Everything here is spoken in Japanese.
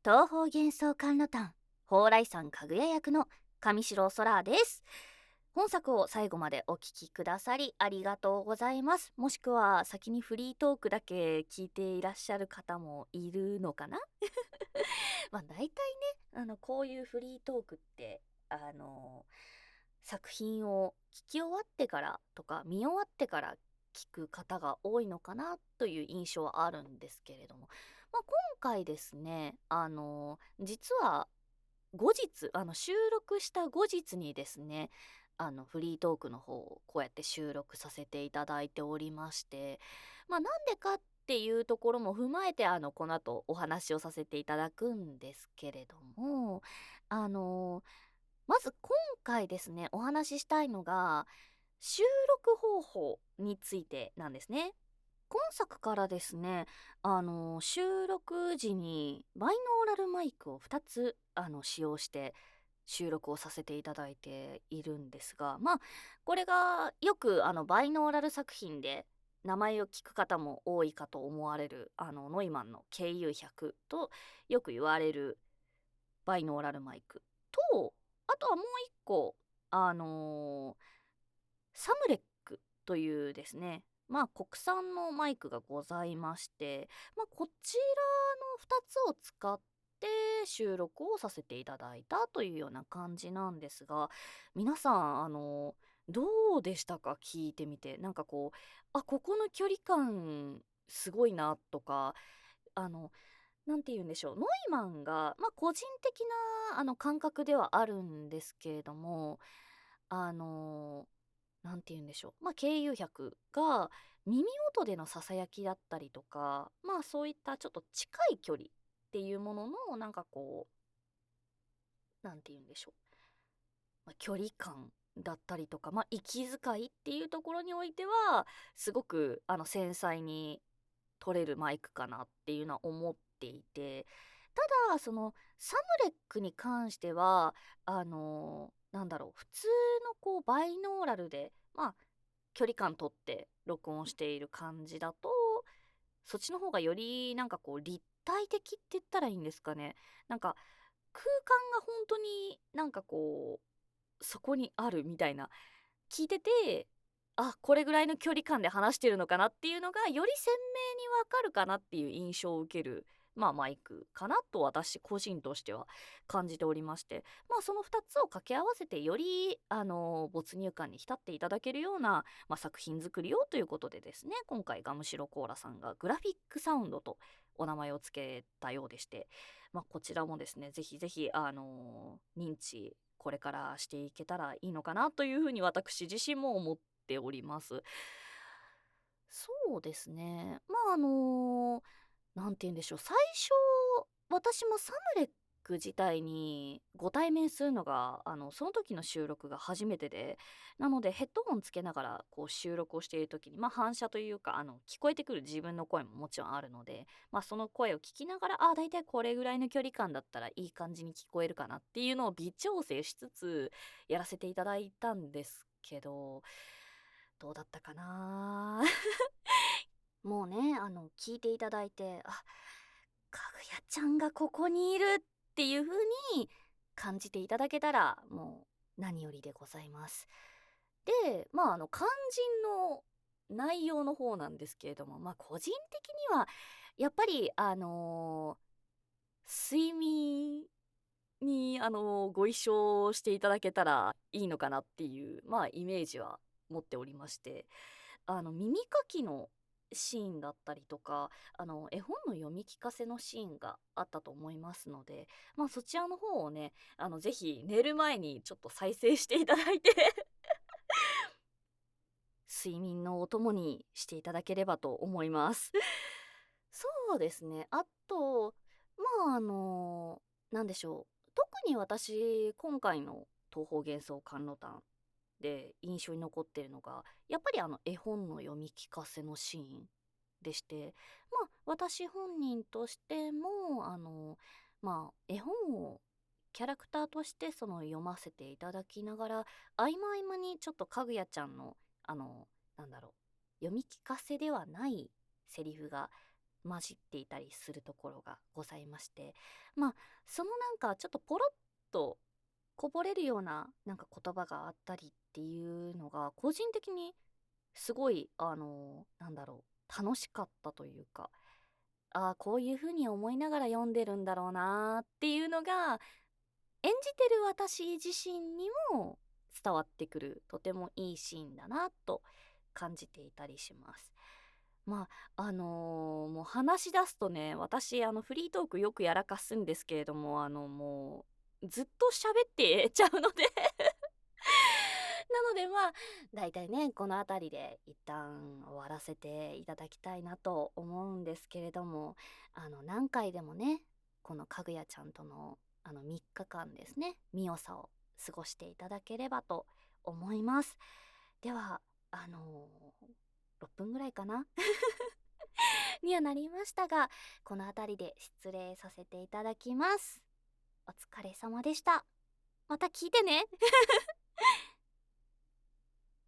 東方幻想甘露炭蓬莱山かぐや役の上白空です。本作を最後までお聞きくださりありがとうございます。もしくは先にフリートークだけ聞いていらっしゃる方もいるのかなまあ大体ね、こういうフリートークって作品を聞き終わってからとか見終わってから聞く方が多いのかなという印象はあるんですけれども、今回ですね、実は後日収録した後日にですね、フリートークの方をこうやって収録させていただいておりまして、なんでかっていうところも踏まえてこの後お話をさせていただくんですけれども、あのまず今回ですね、お話ししたいのが収録方法についてなんですね。今作からですね、収録時にバイノーラルマイクを2つ使用して収録をさせていただいているんですが、これがよくバイノーラル作品で名前を聞く方も多いかと思われるノイマンの KU100 とよく言われるバイノーラルマイクと、あとはもう一個サムレックというですね、国産のマイクがございまして、こちらの2つを使って収録をさせていただいたというような感じなんですが、皆さんどうでしたか？聞いてみて、なんかこう、ここの距離感すごいなとか、あのなんて言うんでしょう、ノイマンが、個人的な感覚ではあるんですけれども、あのなんて言うんでしょう、KU100 が耳元でのささやきだったりとか、そういったちょっと近い距離っていうもののなんかこう、なんて言うんでしょう、距離感だったりとか、息遣いっていうところにおいてはすごく繊細に取れるマイクかなっていうのは思っていて、ただそのサムレックに関してはなんだろう、普通のこうバイノーラルで距離感取って録音している感じだと、そっちの方がよりなんかこう立体的って言ったらいいんですかね、なんか空間が本当になんかこうそこにあるみたいな、聞いてて、これぐらいの距離感で話してるのかなっていうのがより鮮明にわかるかなっていう印象を受ける、マイクかなと私個人としては感じておりまして、その2つを掛け合わせてより没入感に浸っていただけるような、作品作りをということでですね、今回ガムシロコーラさんがグラフィックサウンドとお名前を付けたようでして、こちらもですね、ぜひぜひ認知これからしていけたらいいのかなというふうに私自身も思っております。そうですね。なんて言うんでしょう。最初、私もサムレック自体にご対面するのが、その時の収録が初めてで、なのでヘッドホンつけながらこう収録をしている時に、反射というか、聞こえてくる自分の声ももちろんあるので、その声を聞きながら、だいたいこれぐらいの距離感だったらいい感じに聞こえるかなっていうのを微調整しつつやらせていただいたんですけど、どうだったかな。もうね、聞いていただいて、かぐやちゃんがここにいるっていう風に感じていただけたら、もう何よりでございます。で、肝心の内容の方なんですけれども、個人的には、やっぱり、睡眠に、ご一緒していただけたらいいのかなっていう、イメージは持っておりまして、耳かきのシーンだったりとか、絵本の読み聞かせのシーンがあったと思いますので、そちらの方をね、ぜひ寝る前にちょっと再生していただいて睡眠のお供にしていただければと思いますそうですね。あと、なんでしょう。特に私、今回の東方幻想甘露炭で印象に残っているのが、やっぱり絵本の読み聞かせのシーンでして、私本人としても絵本をキャラクターとしてその読ませていただきながら、合間合間にちょっとかぐやちゃんのなんだろう、読み聞かせではないセリフが混じっていたりするところがございまして、まあそのなんかちょっとポロッとこぼれるようななんか言葉があったりっていうのが個人的にすごいなんだろ楽しかったというか、こういう風に思いながら読んでるんだろうなっていうのが演じてる私自身にも伝わってくるとてもいいシーンだなと感じていたりします。まもう話し出すとね、私フリートークよくやらかすんですけれども、もうずっと喋ってちゃうのでなのでだいたいねこの辺りで一旦終わらせていただきたいなと思うんですけれども、何回でもねこのかぐやちゃんとの3日間ですね、みよさを過ごしていただければと思います。では6分ぐらいかなにはなりましたが、この辺りで失礼させていただきます。お疲れ様でした。また聞いてね